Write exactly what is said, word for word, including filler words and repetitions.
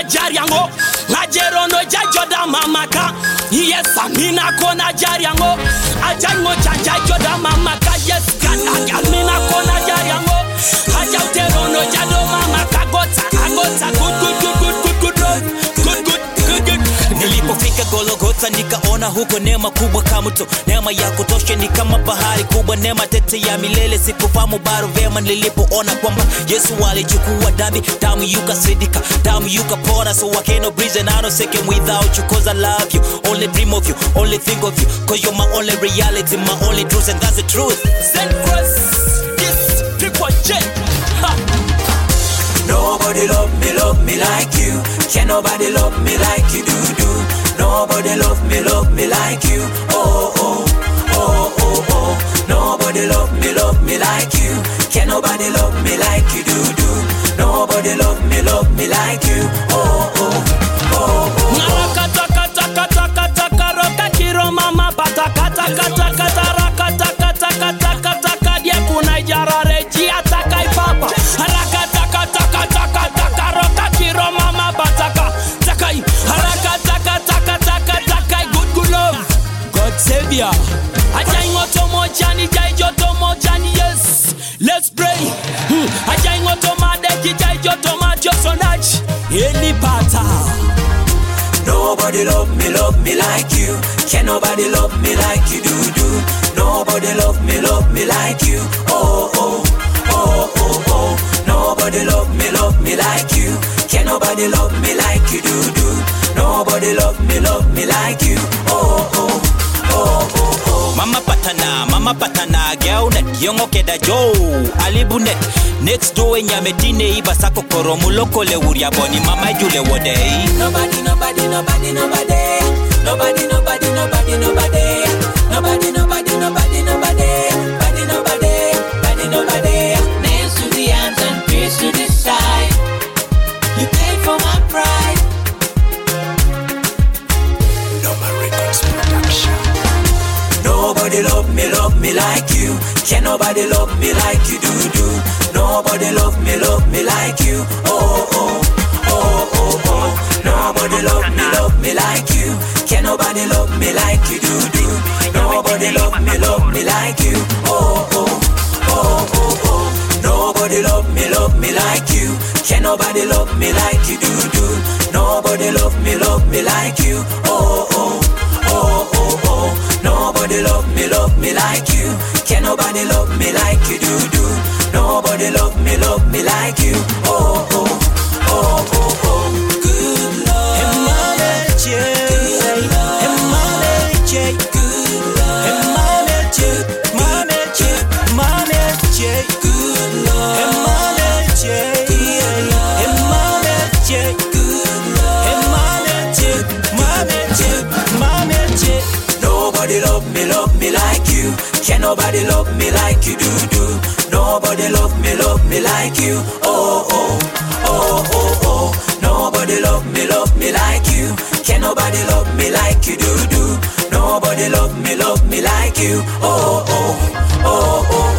jariango ngajero no jajoda mamaka yes amina kona jariango ajango janja joda mamaka yes kana amina kona jariango ajautero no jado mamaka gota agota good good good good good good good good good. Nilipofika Golgotha nikaona huko neema kubwa kama mto, neema ya kutosha ni kama bahari kubwa, neema tete ya milele. Sikufahamu bado vema nilipoona kwamba Yesu alichukua dhambi, damu yukasidika, damu yukapona, so I cannot breathe and I don't second without you, cause I love you, only dream of you, only think of you, cause you're my only reality, my only truth, and that's the truth. Send cross this people jet. Nobody love me, love me like you. Can nobody love me like you do do? Nobody love me, love me like you. Oh oh oh oh oh. Nobody love me, love me like you. Can nobody love me like you do do? Nobody love me, love me like you. Oh oh oh oh. Narakata kata kata kata karoka kiro mama bata kata kata kata rakata kata kata kata kadia kuna jara reji atakai papa. Harakata kata kata kata karoka kiro mama bataka takai harakata kata kata kata kai good good love God savior ajai ngoto mojani jai joto mojani yes let's pray ajai ngoto madeki jai joto majo sonach eli pata. Nobody love me, love me like you. Can nobody love me like you do do? Nobody love me, love me like you. Oh oh oh oh oh. Nobody love me, love me like you. Can nobody love me like you do do? Nobody love me, love me like you. Oh oh oh oh oh. Mama patana, mama patana, girl net, yongo keda jo, alibunet. Next door nyametine ibasako koro muloko le uria boni mama jule wode. Nobody, nobody, nobody, nobody. Nobody, nobody, nobody, nobody. Nobody, nobody, nobody, nobody. Nobody, nobody, nobody, nobody. Nails to the hands and peace to the side. You paid for my pride. Noma Records Production. Nobody love me, love me like you. Can nobody love me like you do do? Nobody love me, love me like you. Oh oh oh oh oh. Nobody love me, love me like you. Can nobody love me like you do do? Nobody love me, love me like you. Oh oh oh oh oh. Nobody love me, love me like you. Can nobody love me like you do do? Nobody love me, love me like you. Oh oh oh oh oh. Nobody love me, love me like you. Can nobody love me like you do do? Nobody love me, love me like you. Oh oh oh oh oh. Good love. Emaleche, emaleche, good love. Emaleche, maleche, maleche, good love. Emaleche, emaleche, good love. Emaleche, maleche, maleche. Nobody love me, love me like you. Can nobody love me like you do do? Nobody love me, love me like you. Oh oh oh oh oh. Nobody love me, love me like you. Can nobody love me like you do do? Nobody love me, love me like you. Oh oh oh oh.